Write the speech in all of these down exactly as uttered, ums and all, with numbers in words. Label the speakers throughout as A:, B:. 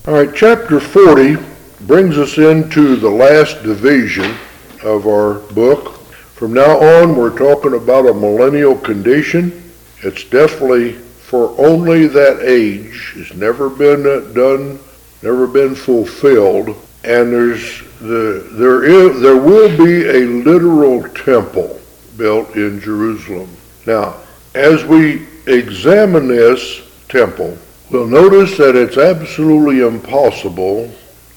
A: All right, chapter forty brings us into the last division of our book. From now on, we're talking about a millennial condition. It's definitely for only that age. It's never been done, never been fulfilled. And there's the there is there will be a literal temple built in Jerusalem. Now, as we examine this temple, we'll notice that it's absolutely impossible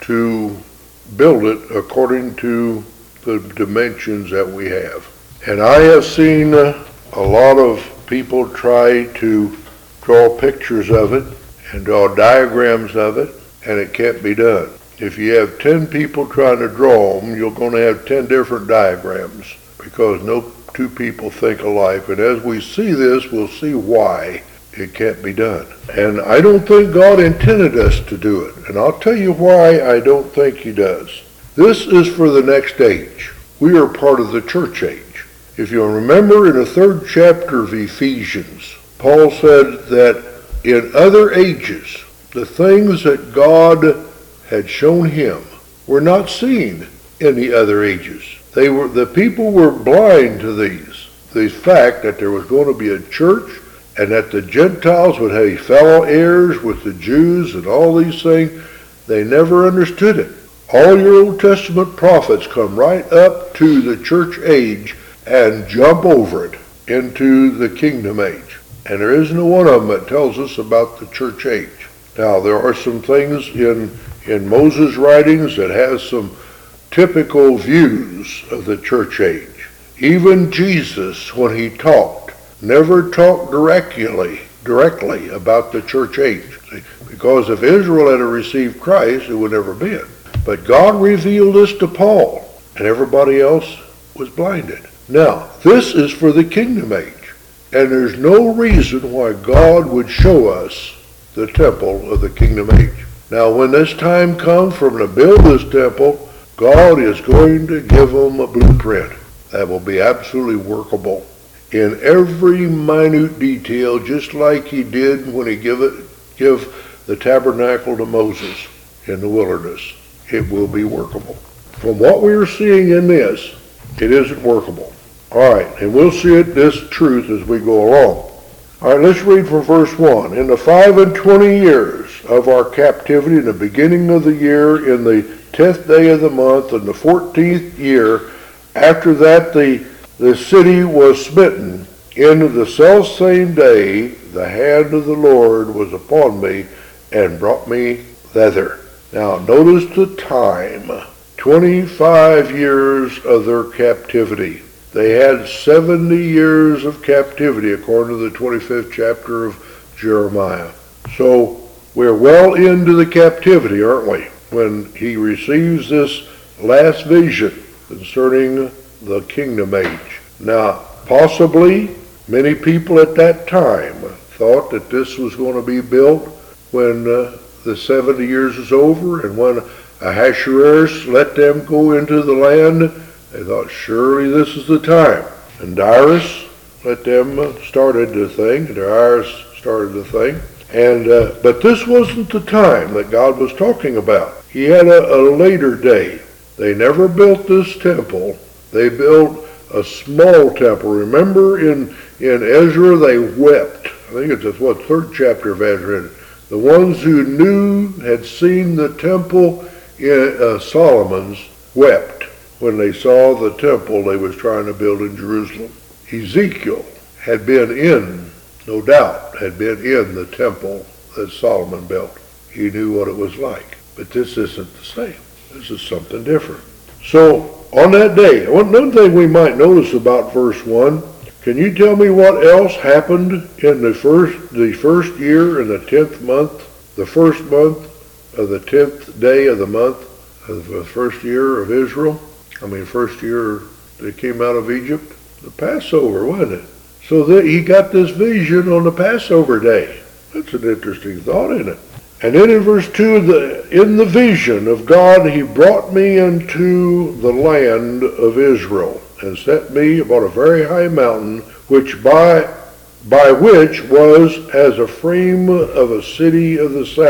A: to build it according to the dimensions that we have. And I have seen a lot of people try to draw pictures of it and draw diagrams of it, and it can't be done. If you have ten people trying to draw them, you're going to have ten different diagrams because no two people think alike. And as we see this, we'll see why it can't be done. And I don't think God intended us to do it. And I'll tell you why I don't think he does. This is for the next age. We are part of the church age. If you'll remember in the third chapter of Ephesians, Paul said that in other ages, the things that God had shown him were not seen in the other ages. They were the people were blind to these. The fact that there was going to be a church and that the Gentiles would have fellow heirs with the Jews and all these things, they never understood it. All your Old Testament prophets come right up to the church age and jump over it into the kingdom age. And there isn't one of them that tells us about the church age. Now, there are some things in, in Moses' writings that has some typical views of the church age. Even Jesus, when he talked, never talked directly, directly about the church age. See, because if Israel had received Christ, it would never been. But God revealed this to Paul, and everybody else was blinded. Now, this is for the kingdom age. And there's no reason why God would show us the temple of the kingdom age. Now, when this time comes for them to build this temple, God is going to give them a blueprint that will be absolutely workable in every minute detail, just like he did when he gave it, give the tabernacle to Moses in the wilderness. It will be workable. From what we are seeing in this, it isn't workable. All right, and we'll see it, this truth as we go along. All right, let's read from verse one. In the five and twenty years of our captivity, in the beginning of the year, in the tenth day of the month, in the fourteenth year, after that the, the city was smitten, in the selfsame day the hand of the Lord was upon me and brought me thither. Now, notice the time. twenty-five years of their captivity. They had seventy years of captivity, according to the twenty-fifth chapter of Jeremiah. So we're well into the captivity, aren't we, when he receives this last vision concerning the kingdom age. Now, possibly many people at that time thought that this was going to be built when uh, the seventy years is over, and when Ahasuerus let them go into the land, they thought, surely this is the time. And Darius let them uh, started the thing. Darius started the thing. And uh, but this wasn't the time that God was talking about. He had a, a later day. They never built this temple. They built a small temple. Remember in, in Ezra, they wept. I think it's the what, third chapter of Ezra. The ones who knew, had seen the temple in uh, Solomon's, wept when they saw the temple they was trying to build in Jerusalem. Ezekiel had been in, no doubt, had been in the temple that Solomon built. He knew what it was like. But this isn't the same. This is something different. So, on that day, one thing we might notice about verse one, can you tell me what else happened in the first the first year in the tenth month, the first month of the tenth day of the month of the first year of Israel? I mean, first year they came out of Egypt, the Passover, wasn't it? So that he got this vision on the Passover day. That's an interesting thought, isn't it? And then in verse two, the, in the vision of God, he brought me into the land of Israel and set me upon a very high mountain, which by by which was as a frame of a city of the south.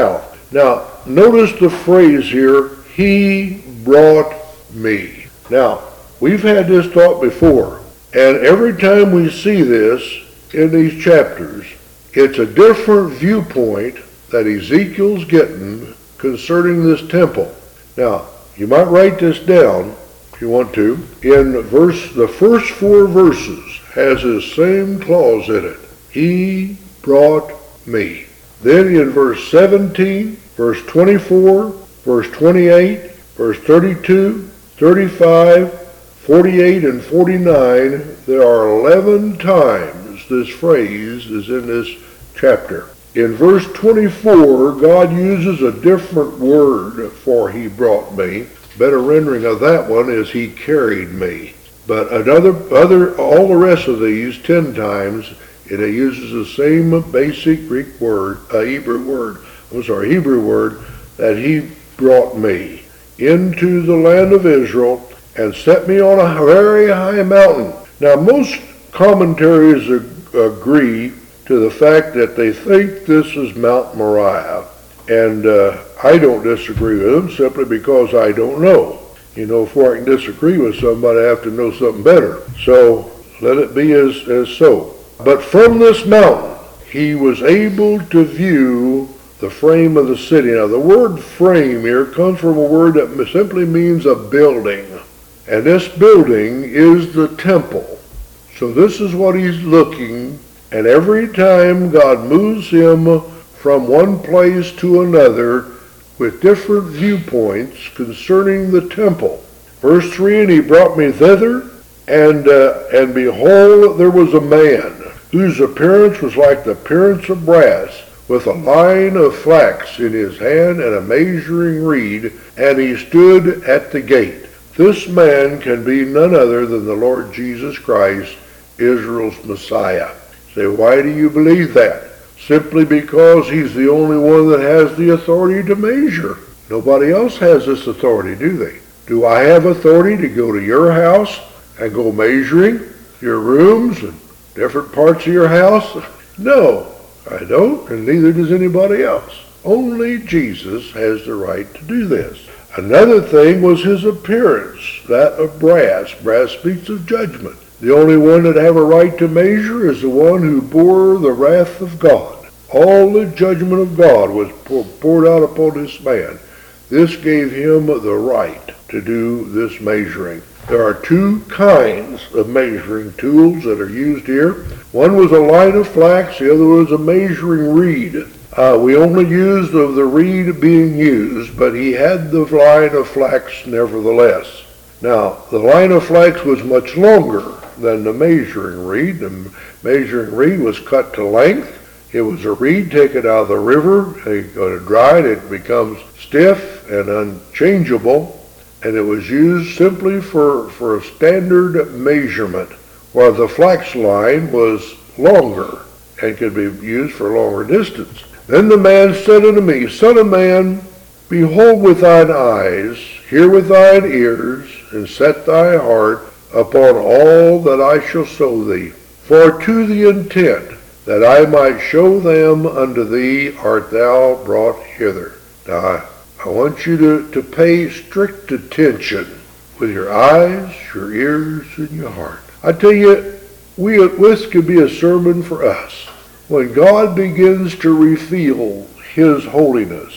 A: Now, notice the phrase here, he brought me. Now, we've had this thought before, and every time we see this in these chapters, it's a different viewpoint that Ezekiel's getting concerning this temple. Now, you might write this down if you want to. In verse, the first four verses has this same clause in it. He brought me. Then in verse seventeen, verse twenty-four, verse twenty-eight, verse thirty-two, thirty-five, forty-eight, and forty-nine, there are eleven times this phrase is in this chapter. In verse twenty-four, God uses a different word for he brought me. Better rendering of that one is he carried me. But another, other, all the rest of these, ten times, it uses the same basic Greek word, a Hebrew word, I'm sorry, Hebrew word, that he brought me into the land of Israel and set me on a very high mountain. Now, most commentaries ag- agree to the fact that they think this is Mount Moriah. And uh, I don't disagree with them simply because I don't know. You know, before I can disagree with somebody, I have to know something better. So let it be as, as so. But from this mountain, he was able to view the frame of the city. Now, the word frame here comes from a word that simply means a building. And this building is the temple. So this is what he's looking, and every time God moves him from one place to another with different viewpoints concerning the temple. Verse three, and he brought me thither, and, uh, and behold, there was a man, whose appearance was like the appearance of brass, with a line of flax in his hand and a measuring reed, and he stood at the gate. This man can be none other than the Lord Jesus Christ, Israel's Messiah. Say, why do you believe that? Simply because he's the only one that has the authority to measure. Nobody else has this authority, do they? Do I have authority to go to your house and go measuring your rooms and different parts of your house? No, I don't, and neither does anybody else. Only Jesus has the right to do this. Another thing was his appearance, that of brass. Brass speaks of judgment. The only one that have a right to measure is the one who bore the wrath of God. All the judgment of God was poured out upon this man. This gave him the right to do this measuring. There are two kinds of measuring tools that are used here. One was a line of flax, the other was a measuring reed. Uh, we only used of the reed being used, but he had the line of flax nevertheless. Now, the line of flax was much longer than the measuring reed. The measuring reed was cut to length. It was a reed taken out of the river. It got dried, it becomes stiff and unchangeable, and it was used simply for, for a standard measurement, while the flax line was longer and could be used for longer distance. Then the man said unto me, Son of man, behold with thine eyes, hear with thine ears, and set thy heart upon all that I shall show thee. For to the intent that I might show them unto thee art thou brought hither. Now I, I want you to, to pay strict attention with your eyes, your ears, and your heart. I tell you, we, this could be a sermon for us. When God begins to reveal his holiness,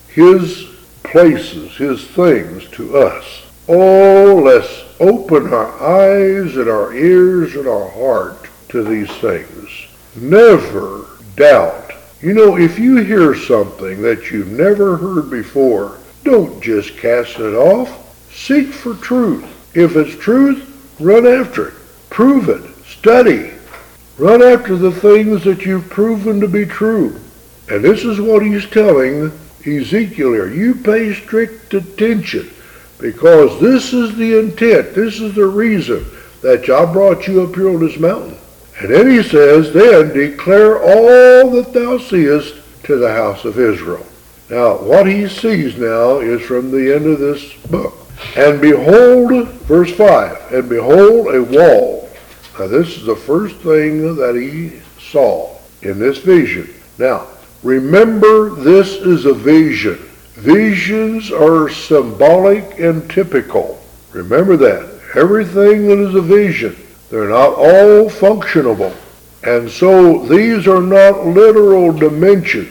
A: his places, his things to us, oh, let's open our eyes and our ears and our heart to these things. Never doubt. You know, if you hear something that you've never heard before, don't just cast it off. Seek for truth. If it's truth, run after it. Prove it. Study. Run after the things that you've proven to be true. And this is what he's telling Ezekiel here. You pay strict attention, because this is the intent, this is the reason that I brought you up here on this mountain. And then he says, then declare all that thou seest to the house of Israel. Now, what he sees now is from the end of this book. And behold, verse five, and behold a wall. Now, this is the first thing that he saw in this vision. Now, Remember, this is a vision. Visions are symbolic and typical. Remember that. Everything that is a vision, they're not all functionable. And so these are not literal dimensions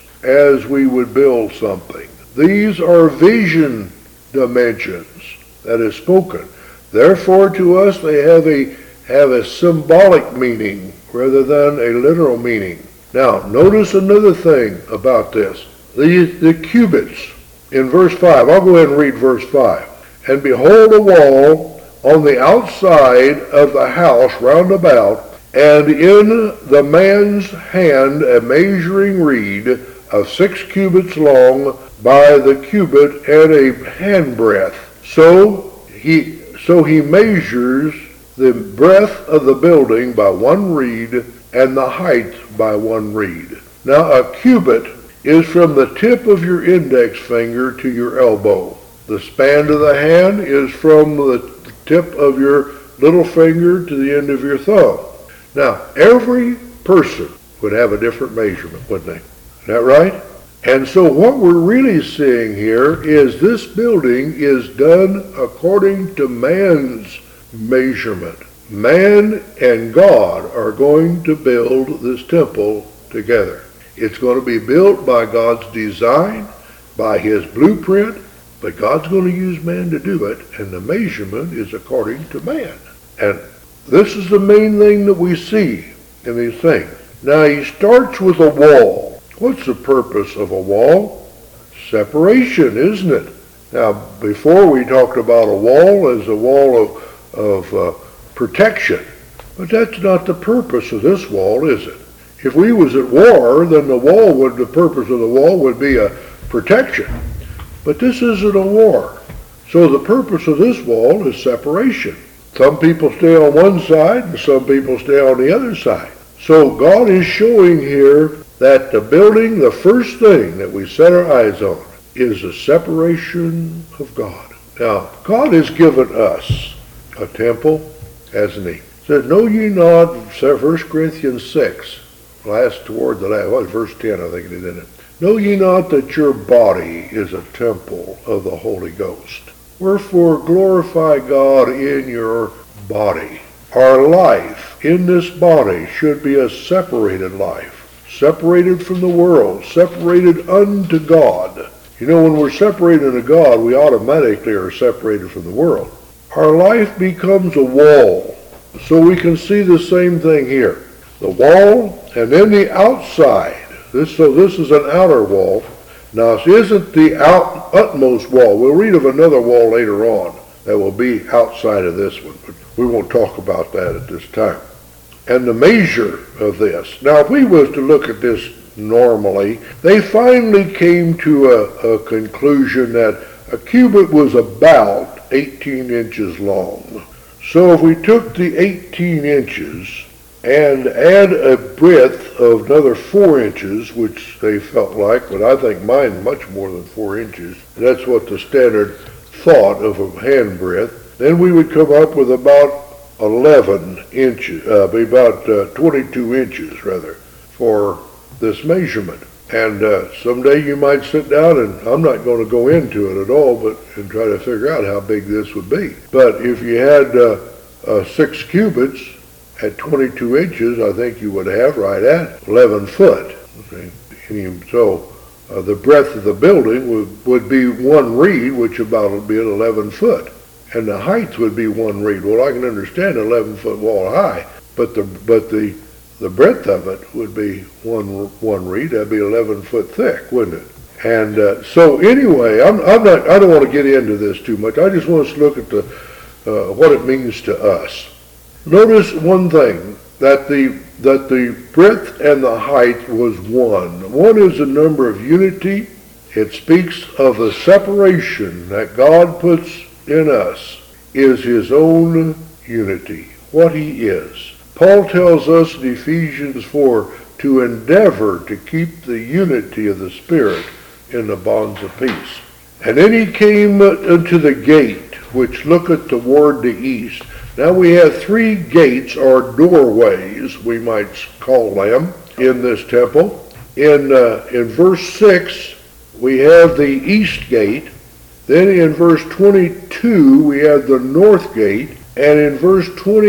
A: as we would build something. These are vision dimensions that is spoken. Therefore, to us, they have a have a symbolic meaning rather than a literal meaning. Now, notice another thing about this. The, the cubits in verse five. I'll go ahead and read verse five. And behold a wall on the outside of the house round about, and in the man's hand a measuring reed of six cubits long by the cubit and a handbreadth. So he so he measures the breadth of the building by one reed, and the height by one reed. Now a cubit is from the tip of your index finger to your elbow. The span of the hand is from the tip of your little finger to the end of your thumb. Now, every person would have a different measurement, wouldn't they? Is that right? And so what we're really seeing here is this building is done according to man's measurement. Man and God are going to build this temple together. It's going to be built by God's design, by his blueprint, but God's going to use man to do it, and the measurement is according to man. And this is the main thing that we see in these things. Now he starts with a wall. What's the purpose of a wall? Separation, isn't it? Now, before we talked about a wall as a wall of, of uh, protection, but that's not the purpose of this wall, is it? If we was at war, then the wall would, the purpose of the wall would be a protection. But this isn't a war. So the purpose of this wall is separation. Some people stay on one side and some people stay on the other side. So God is showing here that the building, the first thing that we set our eyes on, is the separation of God. Now, God has given us a temple, hasn't he? He said, know ye not, First Corinthians six, last toward the last, well, verse ten, I think it is, isn't it? Know ye not that your body is a temple of the Holy Ghost? Wherefore glorify God in your body. Our life in this body should be a separated life. Separated from the world, separated unto God. You know, when we're separated unto God, we automatically are separated from the world. Our life becomes a wall. So we can see the same thing here. The wall, and then the outside. This, so this is an outer wall. Now, this isn't the out, utmost wall. We'll read of another wall later on that will be outside of this one, but we won't talk about that at this time. And the measure of this. Now, if we was to look at this normally, they finally came to a, a conclusion that a cubit was about eighteen inches long. So if we took the eighteen inches and add a breadth of another four inches, which they felt like, but I think mine much more than four inches. That's what the standard thought of a hand breadth. Then we would come up with about eleven inches, uh, be about uh, twenty-two inches rather, for this measurement. And uh, someday you might sit down, and I'm not going to go into it at all, but and try to figure out how big this would be. But if you had uh, uh, six cubits at twenty-two inches, I think you would have right at eleven foot. Okay? And so uh, the breadth of the building would, would be one reed, which about would be at eleven foot. And the height would be one reed. Well, I can understand an eleven foot wall high, but the but the the breadth of it would be one one reed. That'd be eleven foot thick, wouldn't it? And uh, so anyway, I'm I'm not I don't want to get into this too much. I just want us to look at the uh, what it means to us. Notice one thing, that the that the breadth and the height was one. One is a number of unity. It speaks of the separation that God puts in us is his own unity, what he is. Paul tells us in Ephesians four to endeavor to keep the unity of the Spirit in the bonds of peace. And then he came unto the gate, which looketh toward the east. Now we have three gates, or doorways, we might call them, in this temple. in, uh, in verse six, we have the east gate. Then in verse twenty-two, we have the north gate. And in verse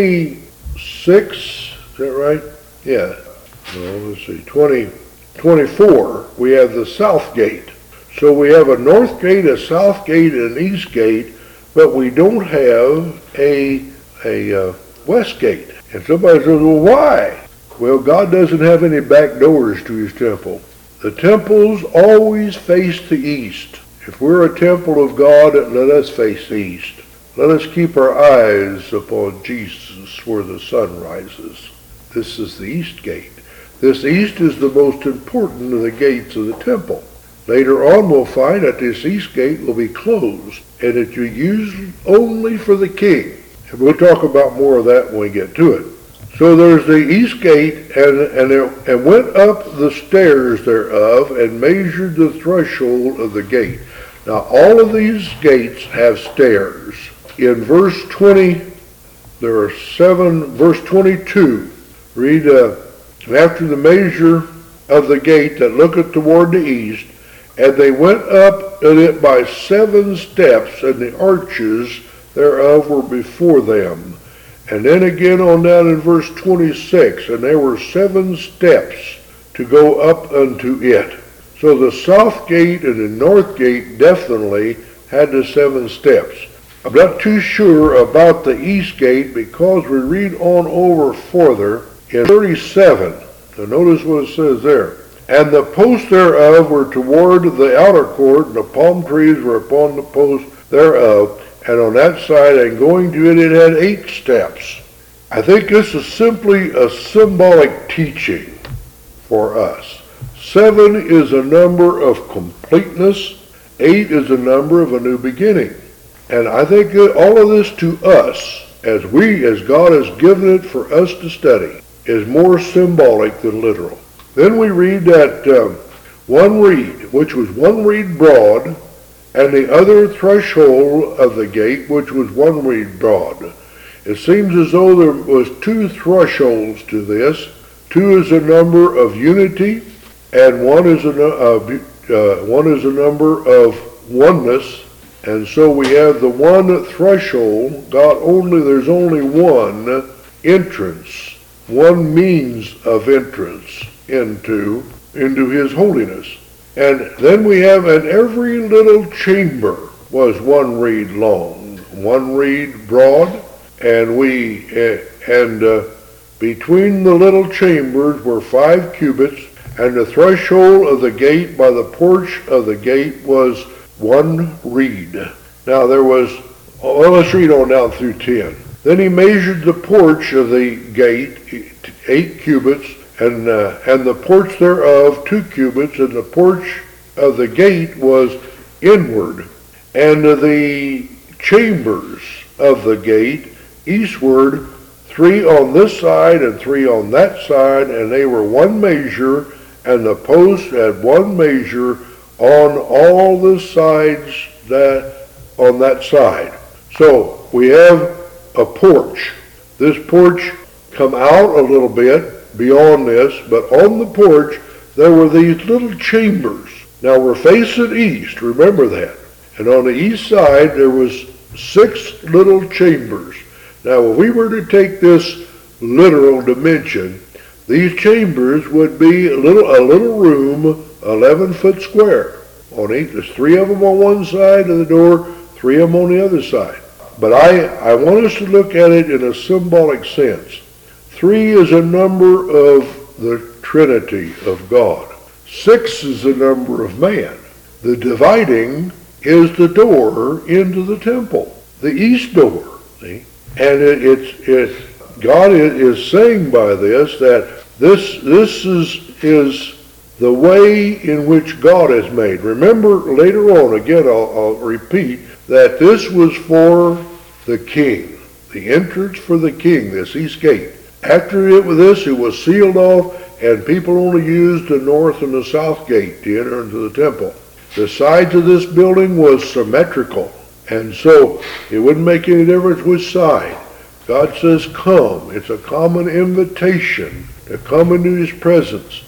A: twenty-six, is that right? Yeah. No, let's see. twenty, twenty-four, we have the south gate. So we have a north gate, a south gate, and an east gate, but we don't have a, a uh, west gate. And somebody says, well, why? Well, God doesn't have any back doors to his temple. The temples always face the east. If we're a temple of God, let us face the east. Let us keep our eyes upon Jesus where the sun rises. This is the east gate. This east is the most important of the gates of the temple. Later on we'll find that this east gate will be closed and it will be used only for the king. And we'll talk about more of that when we get to it. So there's the east gate, and, and, it, and went up the stairs thereof, and measured the threshold of the gate. Now all of these gates have stairs. In verse twenty, there are seven, verse twenty-two, read, uh, after the measure of the gate that looketh toward the east, and they went up in it by seven steps, and the arches thereof were before them. And then again on down in verse twenty-six, and there were seven steps to go up unto it. So the south gate and the north gate definitely had the seven steps. I'm not too sure about the east gate because we read on over further in thirty-seven. So notice what it says there. And the posts thereof were toward the outer court, and the palm trees were upon the posts thereof. And on that side, and going to it, it had eight steps. I think this is simply a symbolic teaching for us. Seven is a number of completeness. Eight is a number of a new beginning. And I think that all of this to us, as we, as God has given it for us to study, is more symbolic than literal. Then we read that um, one reed, which was one reed broad, and the other threshold of the gate, which was one reed broad. It seems as though there was two thresholds to this. Two is a number of unity, and one is a, uh, uh, one is a number of oneness. And so we have the one threshold. God only, there's only one entrance, one means of entrance into, into his holiness. And then we have, and every little chamber was one reed long, one reed broad, and we, uh, and uh, between the little chambers were five cubits, and the threshold of the gate by the porch of the gate was one reed. Now there was, well, let's read on down through ten. Then he measured the porch of the gate, eight cubits, and uh, and the porch thereof two cubits, and the porch of the gate was inward, and the chambers of the gate eastward, three on this side and three on that side, and they were one measure, and the posts had one measure on all the sides that on that side. So we have a porch. This porch come out a little bit beyond this, but on the porch there were these little chambers. Now we're facing east, remember that. And on the east side there was six little chambers. Now if we were to take this literal dimension, these chambers would be a little, a little room, eleven foot square. On each, there's three of them on one side of the door, three of them on the other side. But I, I want us to look at it in a symbolic sense. Three is a number of the Trinity of God. Six is the number of man. The dividing is the door into the temple, the east door. See? And it, it's, it's, God is saying by this that this, this is, is the way in which God has made. Remember later on, again I'll, I'll repeat, that this was for the king, the entrance for the king, this east gate. After it with this, it was sealed off, and people only used the north and the south gate to enter into the temple. The sides of this building was symmetrical, and so it wouldn't make any difference which side. God says, come. It's a common invitation to come into his presence.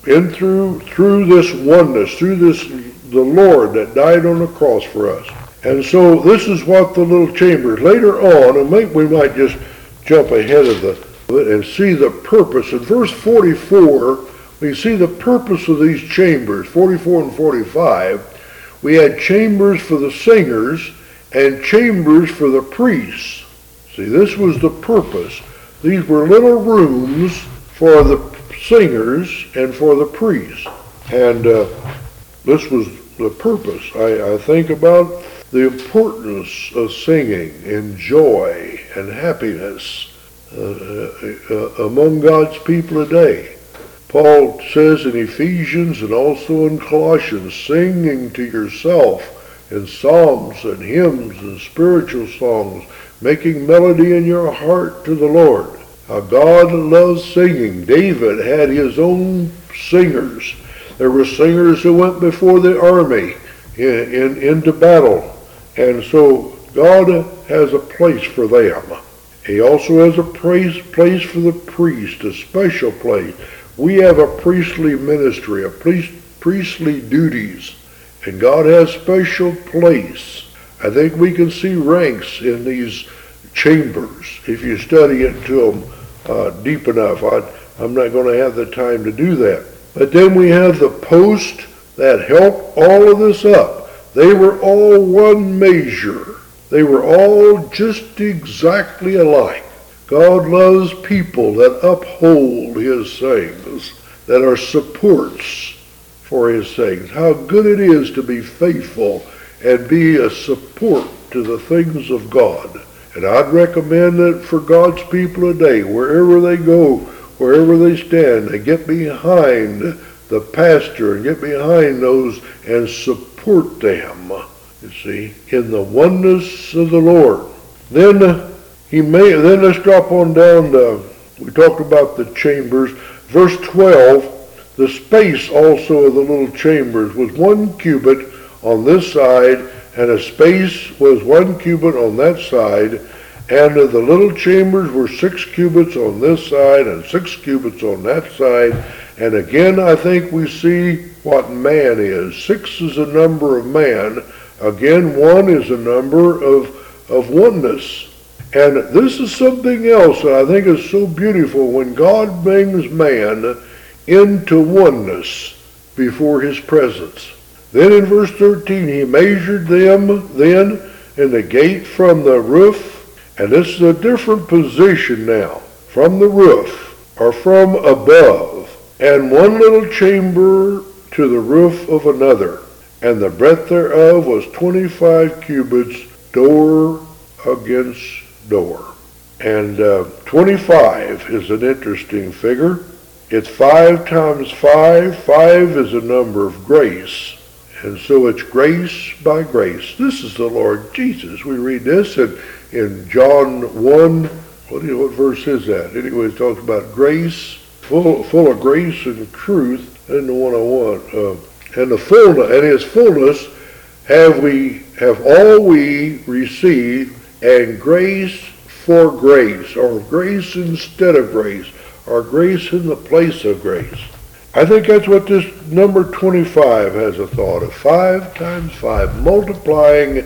A: in through through this oneness, through this the Lord that died on the cross for us. And so this is what the little chambers later on, and maybe we might just jump ahead of the and see the purpose. In verse forty-four, we see the purpose of these chambers. forty-four and forty-five, we had chambers for the singers and chambers for the priests. See, this was the purpose. These were little rooms for the singers and for the priests. And uh, this was the purpose. I, I think about the importance of singing and joy and happiness uh, uh, among God's people today. Paul says in Ephesians and also in Colossians, singing to yourself in psalms and hymns and spiritual songs, making melody in your heart to the Lord. How God loves singing. David had his own singers. There were singers who went before the army in, in, into battle. And so God has a place for them. He also has a praise, place for the priest, a special place. We have a priestly ministry, a priest, priestly duties, and God has special place. I think we can see ranks in these chambers if you study into them uh, deep enough. I, I'm not going to have the time to do that. But then we have the post that helped all of this up. They were all one measure. They were all just exactly alike. God loves people that uphold his sayings, that are supports for his sayings. How good it is to be faithful and be a support to the things of God. And I'd recommend that for God's people today, wherever they go, wherever they stand, they get behind the pastor and get behind those and support them, you see, in the oneness of the Lord. Then uh, he may, then let's drop on down to, we talked about the chambers. Verse twelve, the space also of the little chambers was one cubit on this side, and a space was one cubit on that side, and the little chambers were six cubits on this side and six cubits on that side. And again, I think we see what man is. Six is a number of man. Again, one is a number of, of oneness. And this is something else that I think is so beautiful when God brings man into oneness before his presence. Then in verse thirteen, he measured them then in the gate from the roof, and this is a different position now, from the roof or from above, and one little chamber to the roof of another, and the breadth thereof was twenty-five cubits, door against door. And uh, twenty-five is an interesting figure. It's five times five. Five is a number of grace. And so it's grace by grace. This is the Lord Jesus. We read this in, in John one. What, do you, what verse is that? Anyway, it talks about grace, full, full of grace and truth, and the one I want. Uh, and the fullness, and his fullness have we, have all we received, and grace for grace, or grace instead of grace, or grace in the place of grace. I think that's what this number twenty-five has a thought of. Five times five, multiplying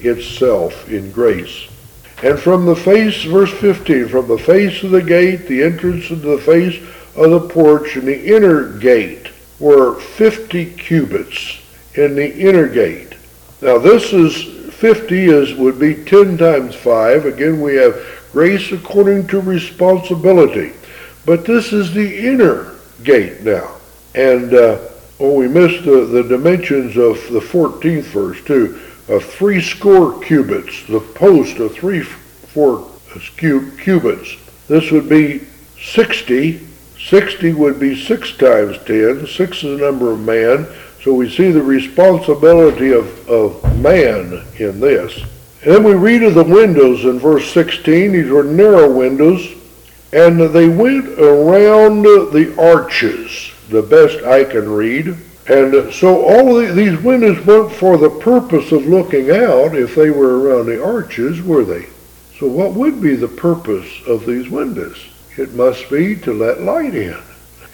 A: itself in grace. And from the face, verse fifteen, from the face of the gate, the entrance into the face of the porch, and the inner gate were fifty cubits in the inner gate. Now this is, fifty is would be ten times five. Again, we have grace according to responsibility. But this is the inner gate now. And, uh, oh, we missed the, the dimensions of the fourteenth verse, too. Of three score cubits, the post of three four cubits. This would be sixty. sixty would be six times ten. Six is the number of man. So we see the responsibility of, of man in this. And then we read of the windows in verse sixteen. These were narrow windows. And they went around the arches, the best I can read. And so all of these windows weren't for the purpose of looking out if they were around the arches, were they? So what would be the purpose of these windows? It must be to let light in.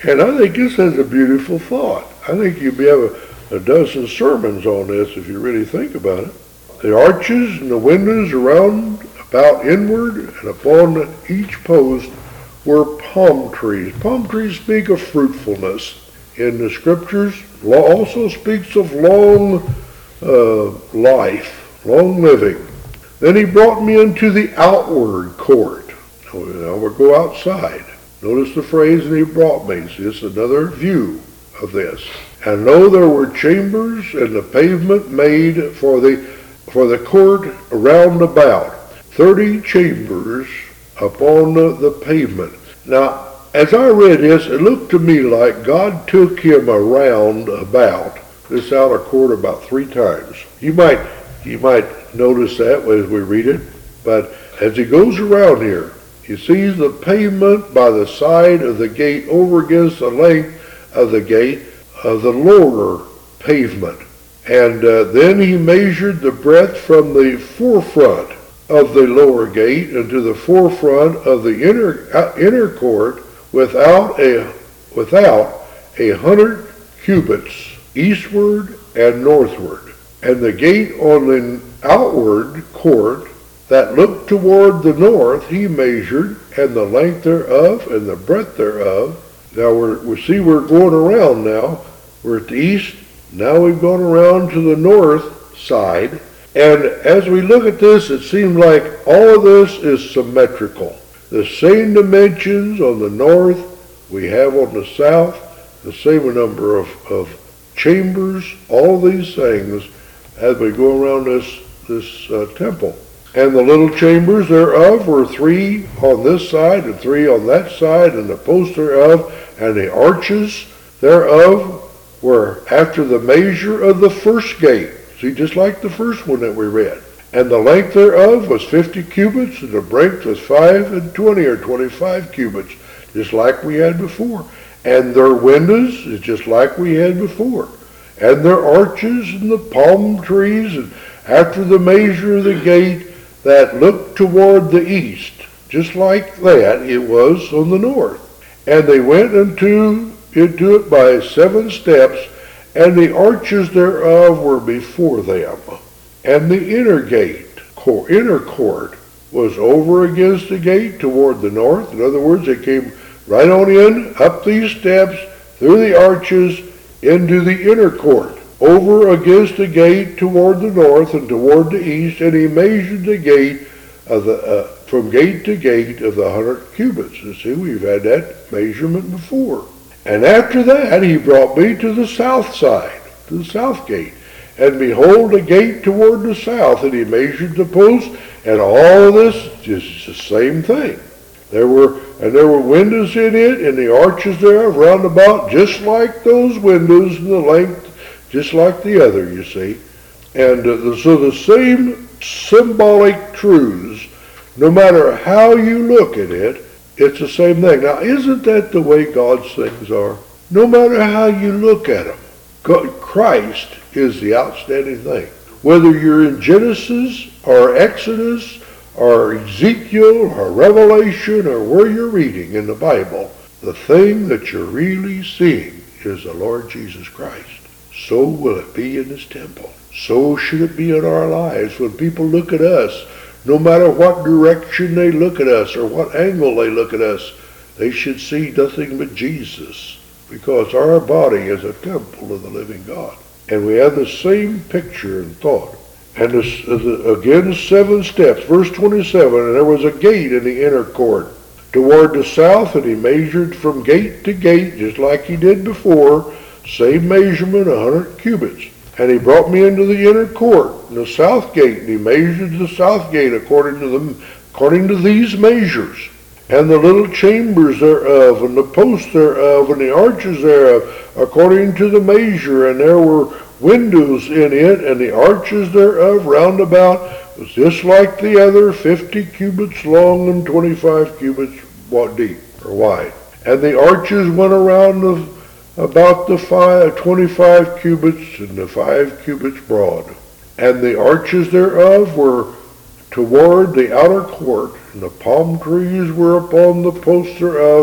A: And I think this has a beautiful thought. I think you'd be have a, a dozen sermons on this if you really think about it. The arches and the windows around about inward and upon each post were palm trees. Palm trees speak of fruitfulness. In the scriptures, law also speaks of long uh, life, long living. Then he brought me into the outward court. Now we'll go outside. Notice the phrase, and he brought me. So it's another view of this. And lo, there were chambers and the pavement made for the for the court round about. Thirty chambers upon the, the pavement. Now, as I read this, it looked to me like God took him around about this outer court about three times. You might you might notice that as we read it, but as he goes around here, he sees the pavement by the side of the gate over against the length of the gate of the lower pavement. And uh, then he measured the breadth from the forefront of the lower gate into the forefront of the inner uh, inner court without a without a hundred cubits eastward and northward. And the gate on the outward court that looked toward the north he measured, and the length thereof and the breadth thereof. Now we're, we see we're going around now. We're at the east. Now we've gone around to the north side. And as we look at this, it seems like all of this is symmetrical. The same dimensions on the north we have on the south, the same number of, of chambers, all these things as we go around this, this uh, temple. And the little chambers thereof were three on this side and three on that side, and the posts thereof and the arches thereof were after the measure of the first gate. See, just like the first one that we read. And the length thereof was fifty cubits, and the breadth was five and twenty or twenty-five cubits, just like we had before. And their windows is just like we had before. And their arches and the palm trees, and after the measure of the gate that looked toward the east, just like that it was on the north. And they went into, into it by seven steps, and the arches thereof were before them. And the inner gate, inner court, was over against the gate toward the north. In other words, it came right on in, up these steps, through the arches, into the inner court, over against the gate toward the north and toward the east, and he measured the gate of the uh, from gate to gate of the hundred cubits. You see, we've had that measurement before. And after that, he brought me to the south side, to the south gate. And behold, a gate toward the south, and he measured the post, and all of this is the same thing. There were, and there were windows in it, and the arches thereof round about, just like those windows in the length, just like the other, you see. And uh, the, so the same symbolic truths, no matter how you look at it, it's the same thing. Now, isn't that the way God's things are? No matter how you look at them, God, Christ is the outstanding thing. Whether you're in Genesis or Exodus or Ezekiel or Revelation or where you're reading in the Bible, the thing that you're really seeing is the Lord Jesus Christ. So will it be in this temple. So should it be in our lives. When people look at us, no matter what direction they look at us or what angle they look at us, they should see nothing but Jesus, because our body is a temple of the living God. And we have the same picture and thought. And this, again, seven steps. Verse twenty-seven, and there was a gate in the inner court toward the south, and he measured from gate to gate, just like he did before, same measurement, a hundred cubits. And he brought me into the inner court, in the south gate, and he measured the south gate according to them, according to these measures. And the little chambers thereof, and the posts thereof, and the arches thereof, according to the measure. And there were windows in it, and the arches thereof round about was just like the other, fifty cubits long and twenty-five cubits deep or wide. And the arches went around the about the five, twenty-five cubits and the five cubits broad. And the arches thereof were toward the outer court, and the palm trees were upon the posts thereof,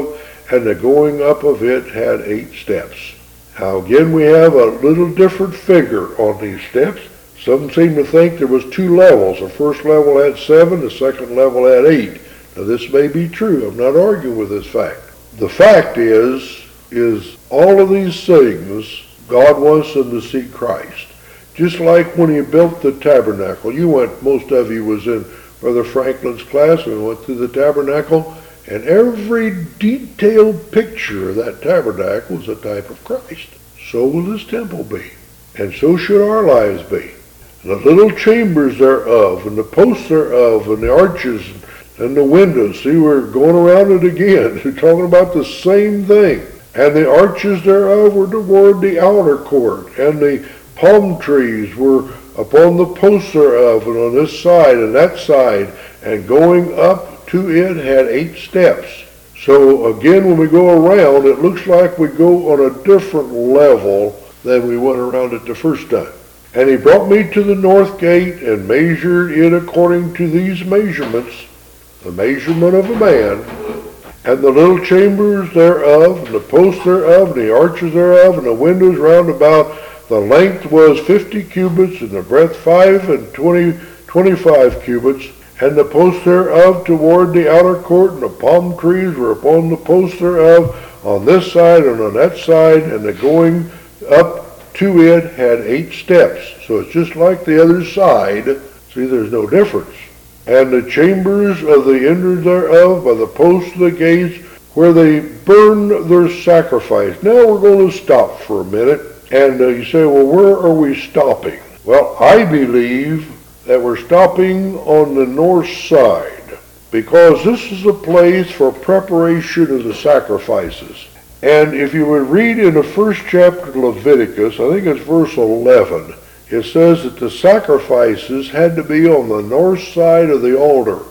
A: and the going up of it had eight steps. Now again, we have a little different figure on these steps. Some seem to think there was two levels. The first level had seven, the second level had eight. Now this may be true. I'm not arguing with this fact. The fact is, is all of these things, God wants them to see Christ. Just like when he built the tabernacle. You went, most of you was in Brother Franklin's class and went through the tabernacle, and every detailed picture of that tabernacle was a type of Christ. So will this temple be, and so should our lives be. And the little chambers thereof, and the posts thereof, and the arches, and the windows. See, we're going around it again. We're talking about the same thing. And the arches thereof were toward the outer court, and the palm trees were upon the posts thereof, and on this side and that side, and going up to it had eight steps. So again, when we go around, it looks like we go on a different level than we went around it the first time. And he brought me to the north gate and measured it according to these measurements, the measurement of a man, and the little chambers thereof, and the posts thereof, and the arches thereof, and the windows round about. The length was fifty cubits, and the breadth five, and twenty, twenty-five cubits. And the posts thereof toward the outer court, and the palm trees were upon the posts thereof, on this side and on that side, and the going up to it had eight steps. So it's just like the other side. See, there's no difference. And the chambers of the entrance thereof by the posts of the gates, where they burn their sacrifice. Now we're going to stop for a minute. And uh, you say, well, where are we stopping? Well, I believe that we're stopping on the north side, because this is a place for preparation of the sacrifices. And if you would read in the first chapter of Leviticus, I think it's verse eleven, it says that the sacrifices had to be on the north side of the altar.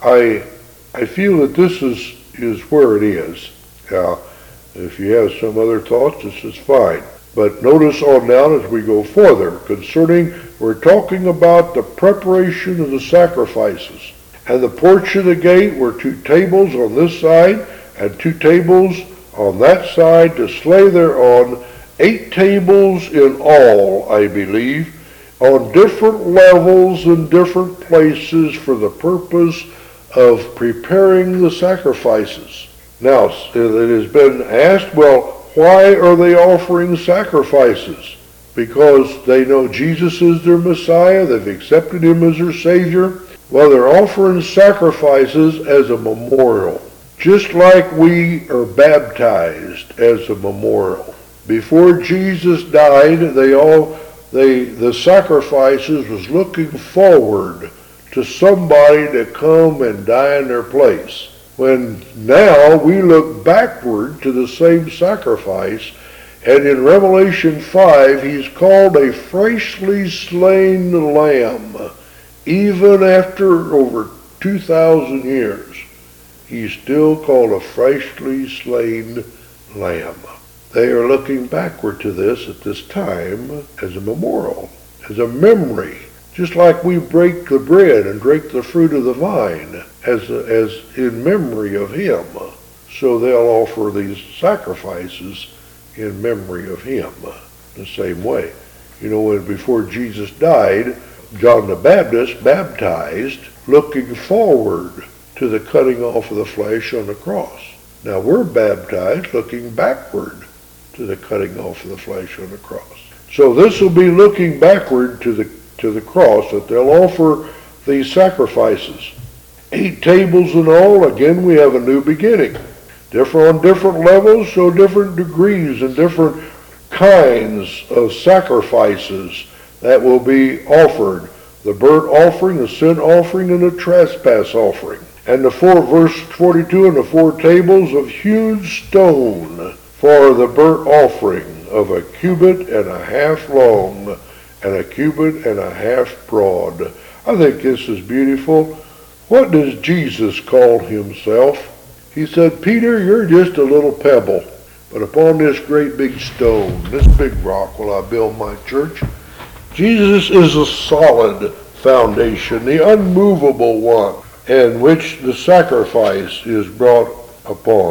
A: I I feel that this is, is where it is. Now, if you have some other thoughts, this is fine. But notice on down as we go further, concerning, we're talking about the preparation of the sacrifices. And the porch of the gate were two tables on this side, and two tables on that side to slay thereon, eight tables in all, I believe, on different levels and different places for the purpose of preparing the sacrifices. Now, it has been asked, well, why are they offering sacrifices? Because they know Jesus is their Messiah, they've accepted him as their Savior. Well, they're offering sacrifices as a memorial, just like we are baptized as a memorial. Before Jesus died, they all they the sacrifices was looking forward to somebody to come and die in their place. When now we look backward to the same sacrifice, and in Revelation five, he's called a freshly slain lamb. Even after over two thousand years, he's still called a freshly slain lamb. They are looking backward to this at this time as a memorial, as a memory. Just like we break the bread and drink the fruit of the vine as, a, as in memory of him. So they'll offer these sacrifices in memory of him the same way. You know, when before Jesus died, John the Baptist baptized looking forward to the cutting off of the flesh on the cross. Now we're baptized looking backward to the cutting off of the flesh on the cross. So this will be looking backward to the to the cross, that they'll offer these sacrifices. Eight tables in all. Again, we have a new beginning. Different on different levels, so different degrees and different kinds of sacrifices that will be offered. The burnt offering, the sin offering, and the trespass offering. And the four, verse forty-two, and the four tables of hewn stone for the burnt offering of a cubit and a half long, and a cubit and a half broad. I think this is beautiful. What does Jesus call himself? He said, Peter, you're just a little pebble, but upon this great big stone, this big rock, will I build my church. Jesus is a solid foundation, the unmovable one, in which the sacrifice is brought upon.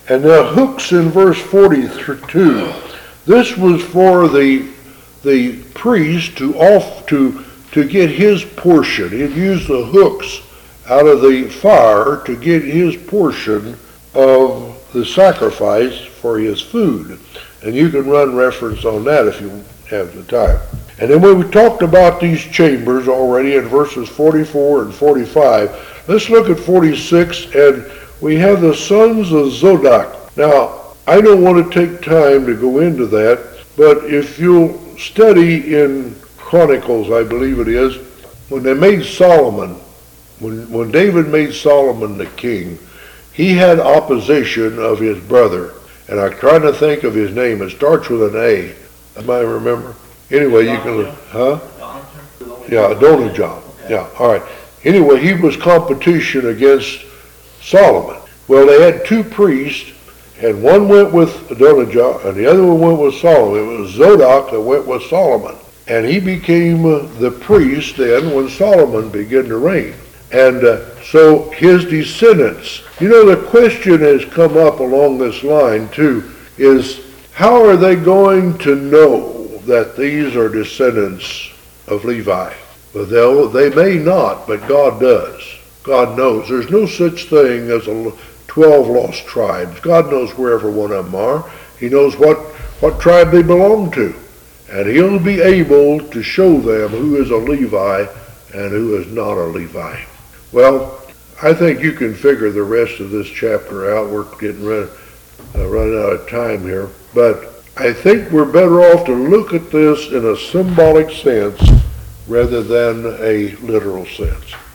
A: And the hooks in verse forty-two, this was for the the priest to off to to get his portion. He'd use the hooks out of the fire to get his portion of the sacrifice for his food. And you can run reference on that if you have the time. And then when we talked about these chambers already in verses forty-four and forty-five, let's look at forty-six, and we have the sons of Zadok. Now, I don't want to take time to go into that, but if you'll study in Chronicles, I believe it is, when they made Solomon, when, when David made Solomon the king, he had opposition of his brother. And I'm trying to think of his name. It starts with an A. I might remember. Anyway, you can look. Huh? Yeah, Adonijah. Yeah, all right. Anyway, he was competition against Solomon. Well, they had two priests, and one went with Adonijah, and the other one went with Solomon. It was Zadok that went with Solomon. And he became uh, the priest then when Solomon began to reign. And uh, so his descendants, you know, the question has come up along this line too, is how are they going to know that these are descendants of Levi? Well, they'll, they may not, but God does. God knows. There's no such thing as a twelve lost tribes. God knows where every one of them are. He knows what, what tribe they belong to. And he'll be able to show them who is a Levi and who is not a Levi. Well, I think you can figure the rest of this chapter out. We're getting run, uh, running out of time here. But I think we're better off to look at this in a symbolic sense rather than a literal sense.